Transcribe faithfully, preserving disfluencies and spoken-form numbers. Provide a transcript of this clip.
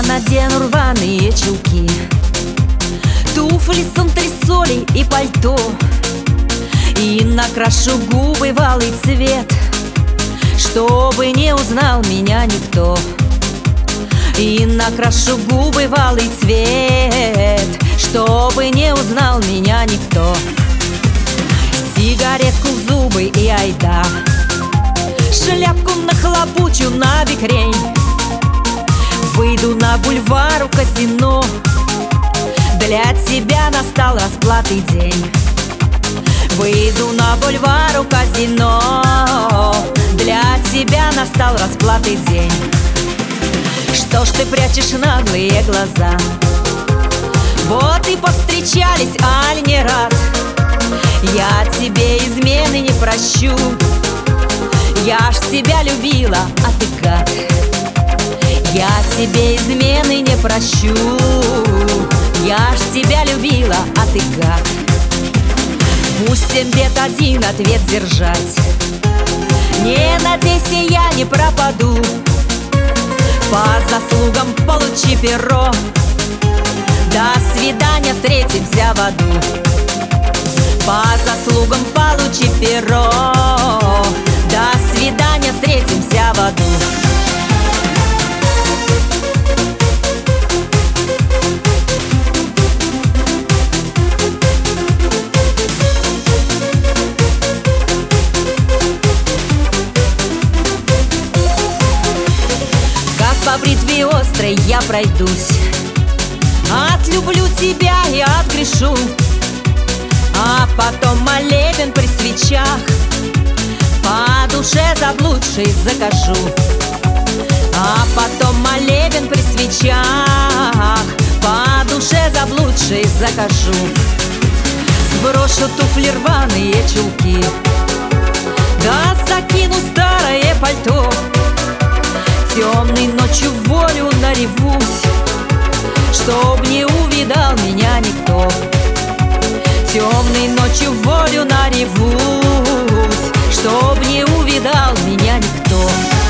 Я надену рваные чулки, туфли с антресолей и пальто, и накрашу губы в алый цвет, чтобы не узнал меня никто. И накрашу губы в алый цвет, чтобы не узнал меня никто. Сигаретку в зубы и айда, шляпку нахлобучу на бекрень. Выйду на бульвар у казино, для тебя настал расплатный день. Выйду на бульвар у казино, для тебя настал расплатный день. Что ж ты прячешь наглые глаза? Вот и повстречались, аль не рад? Я тебе измены не прощу, я ж тебя любила, а ты гад. Я тебе измены не прощу, я ж тебя любила, а ты гад. Пусть семь бед один ответ держать, не надейся, я не пропаду. По заслугам получи перо, до свидания, встретимся в аду. По заслугам получи перо, до свидания, встретимся в аду. По бритве острой я пройдусь, отлюблю тебя и отгрешу, а потом молебен при свечах по душе заблудшей закажу. А потом молебен при свечах по душе заблудшей закажу. Сброшу туфли, рваные чулки, да закину старое пальто. Темной ночью в волю наревусь, чтоб не увидал меня никто. Темной ночью в волю наревусь, чтоб не увидал меня никто.